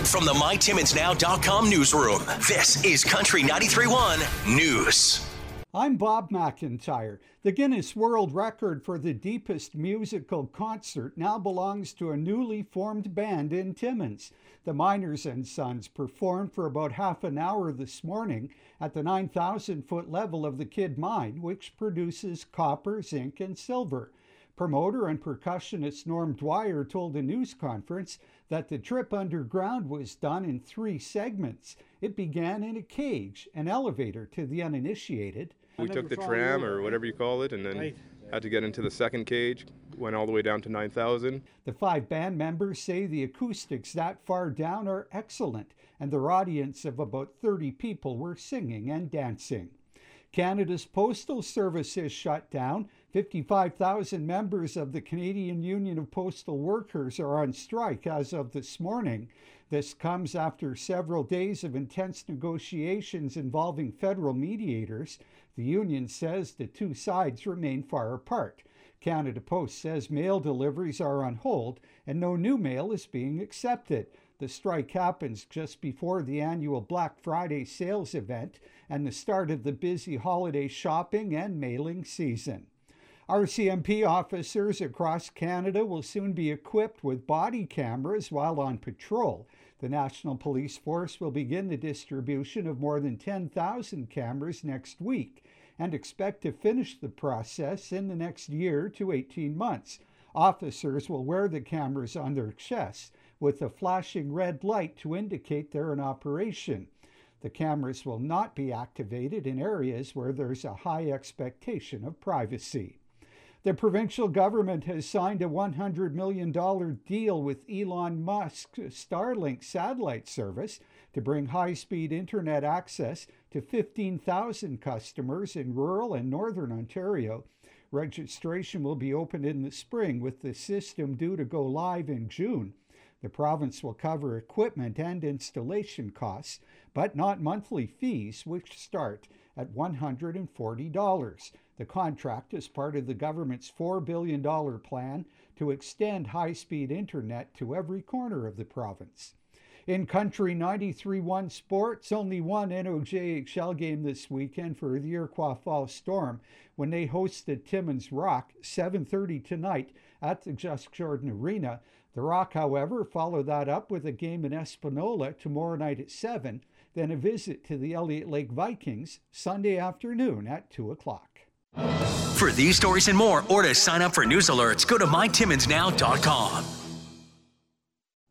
from the MyTimmonsNow.com newsroom, this is Country 93.1 News. I'm Bob McIntyre. The Guinness World Record for the deepest musical concert now belongs to a newly formed band in Timmins. The Miners and Sons performed for about half an hour this morning at the 9,000-foot level of the Kidd Mine, which produces copper, zinc, and silver. Promoter and percussionist Norm Dwyer told a news conference that the trip underground was done in 3 segments. It began in a cage, an elevator to the uninitiated. We took the tram, or whatever you call it, and then had to get into the second cage, went all the way down to 9,000. The 5 band members say the acoustics that far down are excellent, and their audience of about 30 people were singing and dancing. Canada's Postal Service is shut down. 55,000 members of the Canadian Union of Postal Workers are on strike as of this morning. This comes after several days of intense negotiations involving federal mediators. The union says the two sides remain far apart. Canada Post says mail deliveries are on hold and no new mail is being accepted. The strike happens just before the annual Black Friday sales event and the start of the busy holiday shopping and mailing season. RCMP officers across Canada will soon be equipped with body cameras while on patrol. The National Police Force will begin the distribution of more than 10,000 cameras next week and expect to finish the process in the next year to 18 months. Officers will wear the cameras on their chests with a flashing red light to indicate they're in operation. The cameras will not be activated in areas where there's a high expectation of privacy. The provincial government has signed a $100 million deal with Elon Musk's Starlink satellite service to bring high-speed internet access to 15,000 customers in rural and northern Ontario. Registration will be opened in the spring, with the system due to go live in June. The province will cover equipment and installation costs, but not monthly fees, which start at $140. The contract is part of the government's $4 billion plan to extend high-speed internet to every corner of the province. In Country 93.1 sports, only one NOJHL game this weekend for the Iroquois Falls Storm when they host the Timmins Rock, 7:30 tonight at the Just Jordan Arena. The Rock, however, follow that up with a game in Espanola tomorrow night at 7, then a visit to the Elliott Lake Vikings Sunday afternoon at 2 o'clock. For these stories and more, or to sign up for news alerts, go to MyTimmonsNow.com.